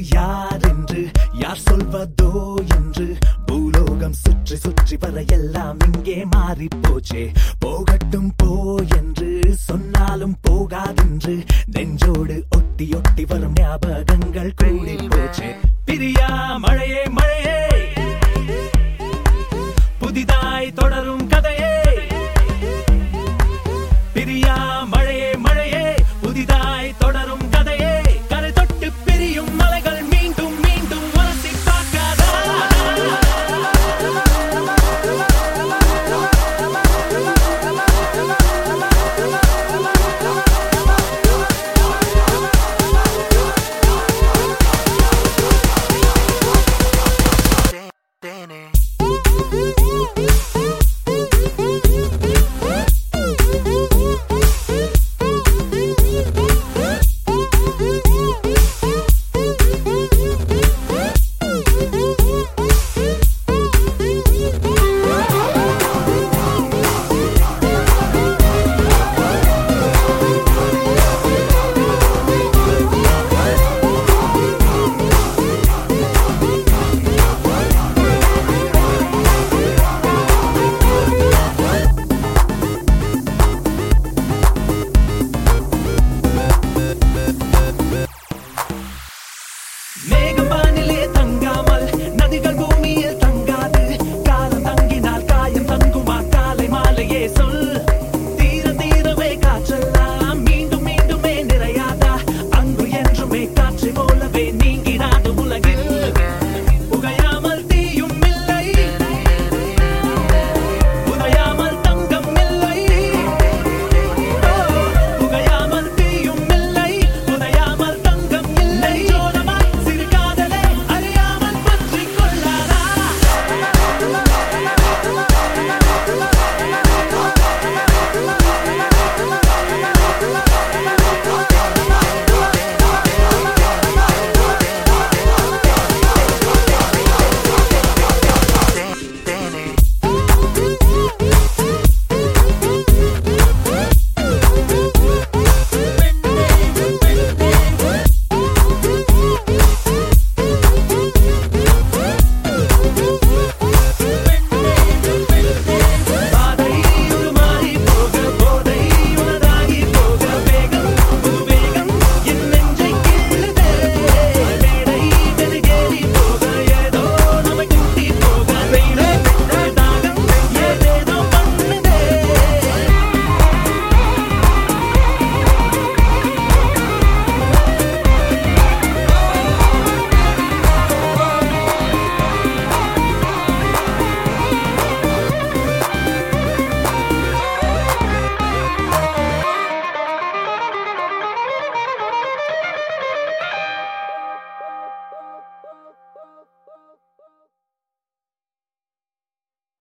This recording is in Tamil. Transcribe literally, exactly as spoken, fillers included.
யார் என்று யார் சொல்வதோ என்று பூலோகம் சுற்றி சுற்றி வர எல்லாம் இங்கே மாறி போச்சே. போகட்டும் போ என்று சொன்னாலும் போகாதென்று நெஞ்சோடு ஒட்டி ஒட்டி வரும் ஞாபகங்கள் கூடி போச்சே. பிரியா மழையே மழையே புதிதாய் தொடரும் கதையே. பிரியா மழையே மழையே புதிதாய் தொடரும் கதையே. கரை தொட்டு பிரியும் மலைகள் மீண்டும் மீண்டும் உரசி பார்க்காதா. மேகம்